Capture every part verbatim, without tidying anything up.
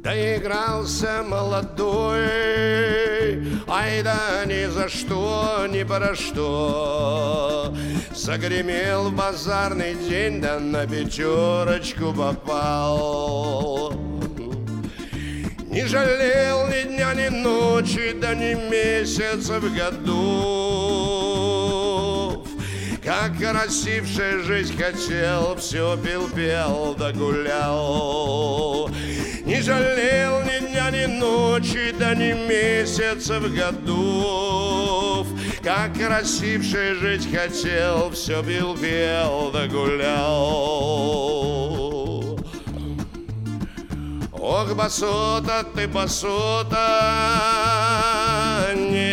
Доигрался молодой, ай да ни за что, ни про что. Загремел в базарный день, да на пятерочку попал. Не жалел ни дня, ни ночи, да ни месяца в году. Как красившая жизнь хотел, все пил-пел да гулял. Не жалел ни дня, ни ночи, да ни месяца в году. Как красившая жизнь хотел, все пил-пел да гулял. Ох, басота ты, басота,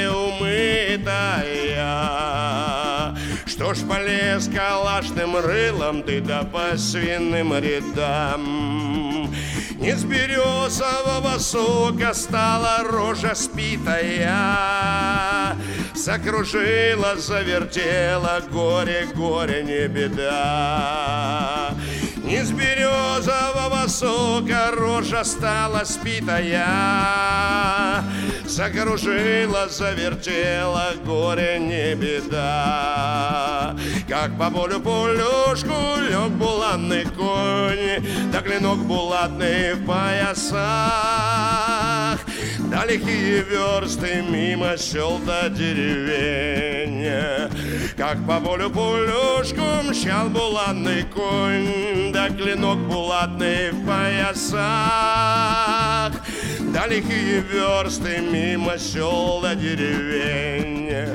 неумытая, что ж полез калашным рылом ты да по свиным рядам. Не с березового сока стала рожа спитая, закружила, завертела, горе, горе, не беда. Не с березового сока рожа стала спитая, закружила, завертела, горе, не беда. Как по полю полюшку лег булатный конь, да клинок булатный в поясах, да лихие версты мимо сел до деревень. Как по полю полюшку мчал булатный конь, да клинок булатный в поясах, да лихие версты мимо сел до деревень.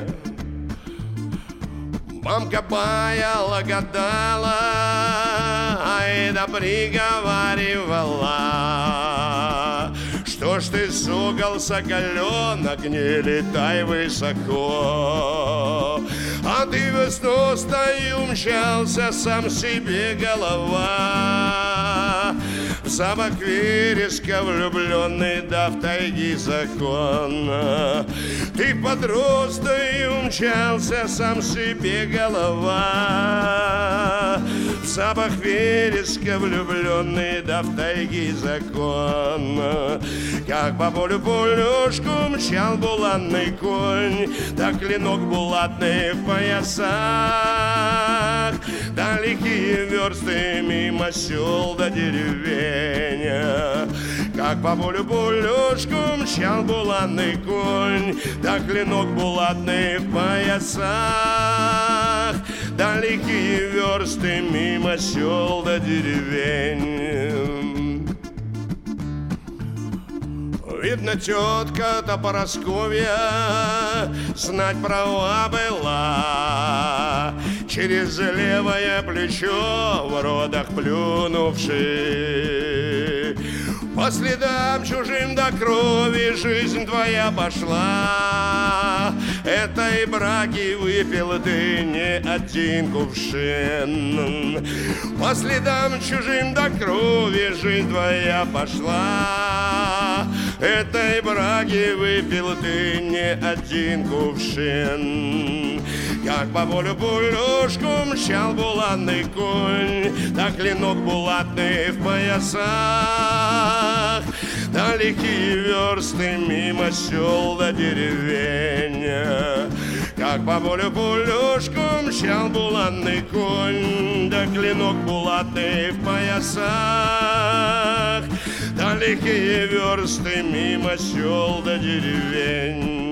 Мамка баяла, гадала, ай да приговаривала: что ж ты, сокол, соколенок, не летай высоко. А ты высоко умчался, сам себе голова. В запах вереска влюбленный, да в тайге закон. Ты подрос, да и умчался, сам себе голова. В запах вереска влюбленный, да в тайге закон. Как по полю полюшку мчал булатный конь, да клинок булатный в поясах, да лихие версты мимо сел до деревень. Как по полю полюшку мчал булатный конь, да клинок булатный в поясах, да лихие версты мимо сел до деревень. Видно, тетка-то Парасковья знать права была, через левое плечо в родах плюнувши. По следам чужим до крови жизнь твоя пошла. Этой браги выпил ты не один кувшин. По следам чужим до крови жизнь твоя пошла. Этой браги выпил ты не один кувшин. Как по полю полюшку мчал булатный конь, да клинок булатный в поясах, да лихие версты мимо сел до деревень. Как по полю полюшку мчал булатный конь, да клинок булатный в поясах, да лихие версты мимо сел до деревень.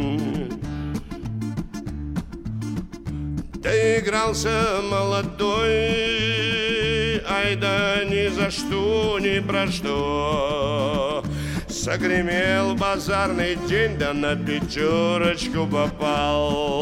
Доигрался молодой, ай да ни за что, ни про что. Загремел базарный день, да на пятерочку попал.